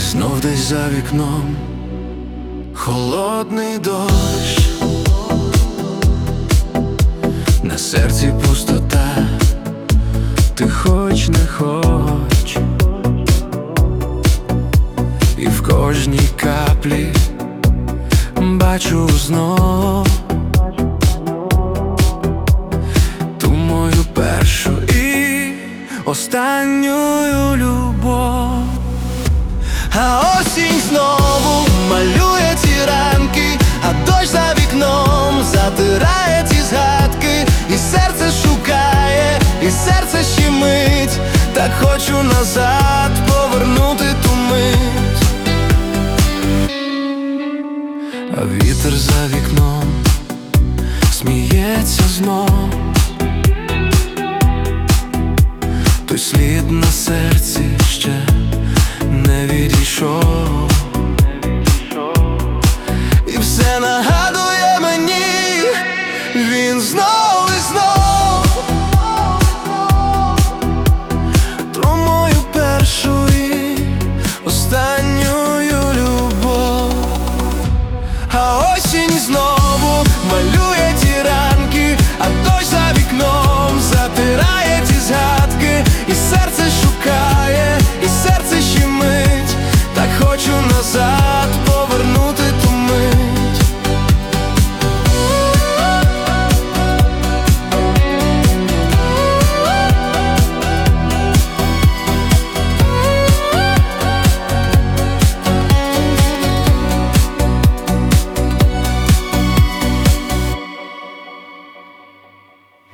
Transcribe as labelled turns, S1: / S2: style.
S1: Знов десь за вікном холодний дощ, на серці пустота, ти хоч не хоч, і в кожній каплі бачу знов ту мою першу і останню любов. А осінь знову малює ці ранки, а дощ за вікном затирає ті згадки. І серце шукає, і серце щемить, так хочу назад повернути ту мить. А вітер за вікном сміється знов, той слід на серці ще не відійшов.